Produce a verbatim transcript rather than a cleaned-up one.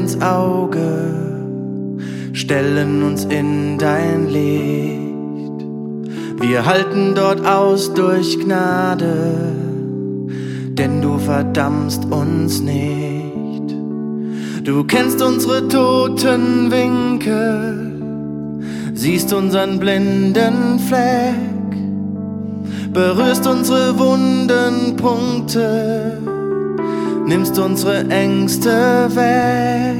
ins Auge, stellen uns in dein Licht. Wir halten dort aus durch Gnade, denn du verdammst uns nicht. Du kennst unsere toten Winkel, siehst unseren blinden Fleck, berührst unsere wunden Punkte, nimmst unsere Ängste weg.